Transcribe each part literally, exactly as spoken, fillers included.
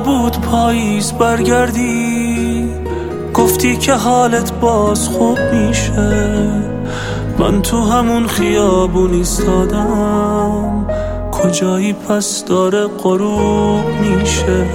بود پاییز برگردی، گفتی که حالت باز خوب میشه. من تو همون خیابون ایستادم، کجایی پس داره غروب میشه.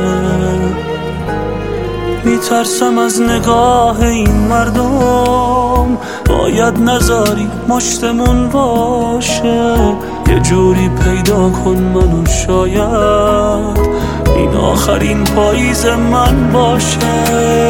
میترسم از نگاه این مردم، باید نذاری مشتمون باشه. یه جوری پیدا کن منو، شاید این آخرین پاییز من باشه.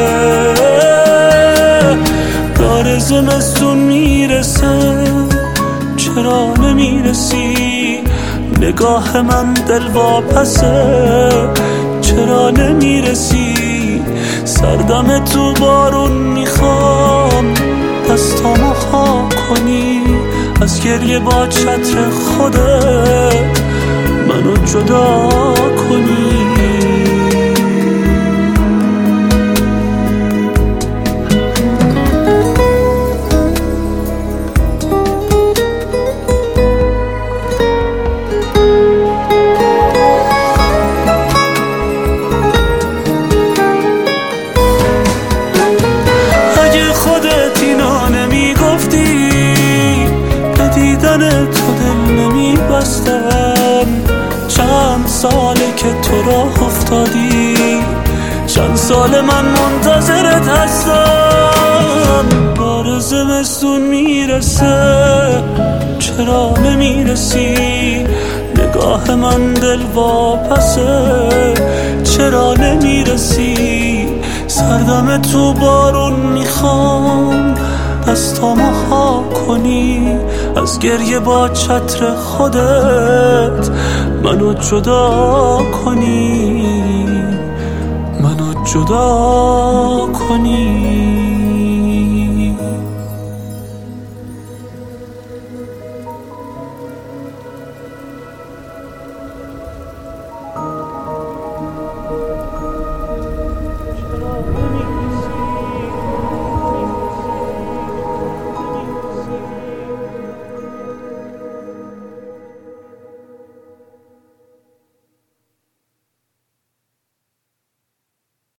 داره زمستون میرسه، چرا نمیرسی؟ نگاه من دلواپسه، چرا نمیرسی؟ سردم تو بارون میخوام، دستامو خاک کنی، از گریه با چتر خودت منو جدا کنی. تو دل نمی بستم، چند ساله که تو راه افتادی، چند سال من منتظرت هستم. بار زمستون میرسه، چرا نمیرسی؟ نگاه من دل واپسه، چرا نمیرسی؟ سردم تو بارون میخوام، دستامو خاک کنی، از گریه با چتر خودت منو جدا کنی، منو جدا کنی.